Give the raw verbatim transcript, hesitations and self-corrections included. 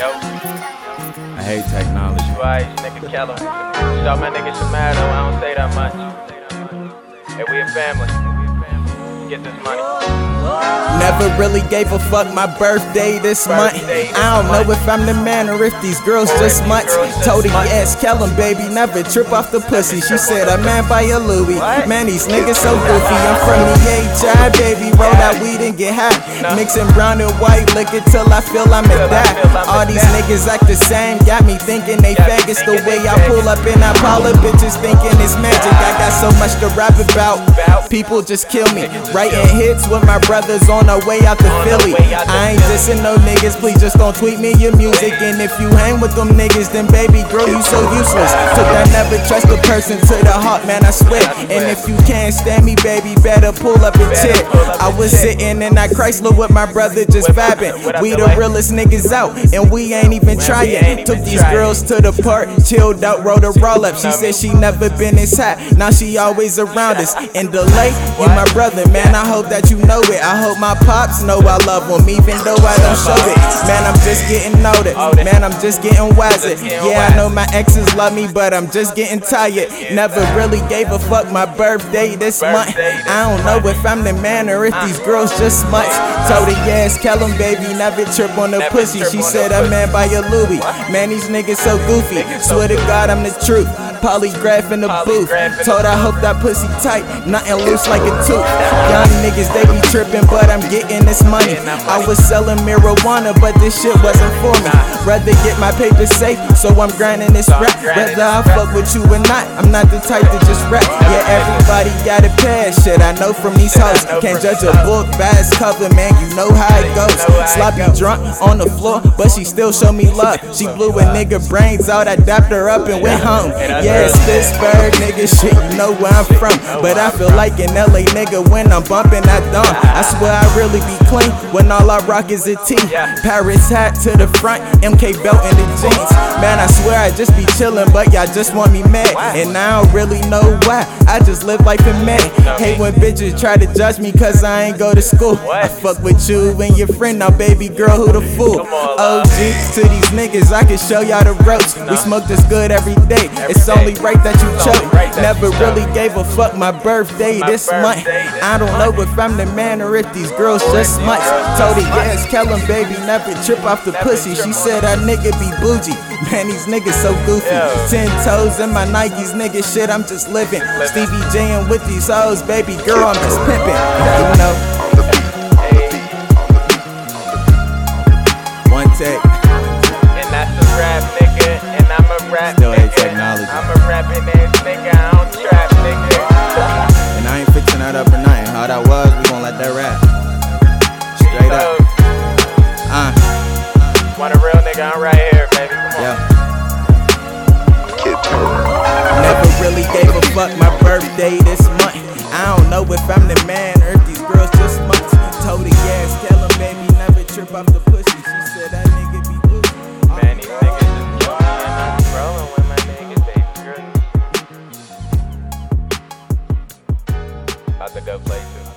Yo. I hate technology. Right, nigga Kellum. Shout my nigga Shamato, I don't say that much. Hey, we a family. Get this money. Never really gave a fuck my birthday this month. I don't know if I'm the man or if these girls just mutts. Told her yes, Kellum baby, never trip off the pussy. She said a man by a Louis. Man, these niggas so goofy. I'm from the H I, baby. Roll out weed and get high. Mixing brown and white liquor till I feel I'ma die. All these niggas act the same, got me thinking they faggots. The way I pull up in that Paula, bitches thinking it's magic. I got so much to rap about, people just kill me. Writing hits with my brothers on our way out to Philly. I ain't dissing no niggas, please just don't tweet me your music. And if you hang with them niggas, then baby girl, you so useless. Took that never trust a person to the heart, man, I swear. And if you can't stand me, baby, better pull up a chair. I was sitting in that Chrysler with my brother just vibing. We the realest niggas out, and we ain't even trying. Took these girls to the park, chilled out, wrote a roll up. She said she never been this hot, now she always around us. In delay, you my brother, man, I hope that you know it. I hope my pops know I love him, even though I don't show it. Man, I'm just getting older, man, I'm just getting wiser. Yeah, I know my exes love me, but I'm just getting tired. Never really gave a fuck my birthday this month. I don't know if I'm the man or if these girls just mutts. Told her yes, Kellum baby, never trip on the pussy. She said a man by a Louis. Man, these niggas so goofy. Swear to God, I'm the truth. Polygraph in the booth. Told I hope that pussy tight, nothing loose like a tooth. Young niggas, they be tripping, but I'm getting this money. I was selling marijuana, but this shit wasn't for me. Rather get my paper safe, so I'm grinding this rap. Whether I fuck with you or not, I'm not the type to just rap. Yeah, everybody got a pass, shit I know from these hoes. Can't judge a book by its cover, man, you know how it goes. Sloppy drunk on the floor, but she still show me love. She blew a nigga brains out, I dapped her up and went home. Yeah, it's Pittsburgh, nigga, shit, you know where I'm from. But I feel like an L A nigga when I'm bumping that dumb. I swear I really be clean when all I rock is a T. Paris hat to the front, M K belt in the jeans. Man, I swear I just be chillin', but y'all just want me mad. And I don't really know why, I just live life in mad. Hate when bitches try to judge me cause I ain't go to school. I fuck with you and your friend, now baby girl, who the fool? O G to these niggas, I can show y'all the ropes. We smoke this good every day, it's only right that you choke. Never really gave a fuck my birthday this month. I don't know if I'm the man or if these girls just mutts. Told her yes, Kellum baby, never trip off the pussy. She said that nigga be bougie. Man, these niggas so goofy. Ten toes in my Nikes, nigga, shit, I'm just living. Stevie J with these hoes, baby girl, I'm just pimping. You know. One take. And that's a rap, nigga. And I'm a rap, Still hate nigga. technology. I'm a rapping ass nigga, I don't trap, nigga. And I ain't fixing that up or nothing. How that was, we gon' let that rap. Straight up. Uh. Want a real nigga, I'm right here, baby. Come on. Yeah. Never really gave a fuck my birthday this month. I don't know if I'm the man or if these girls just mutts. Told her yes, Kellum baby, never trip off the pussy. She said that nigga be blue. Man, these niggas just know me and I'm rolling with my niggas, baby girl. About to go places.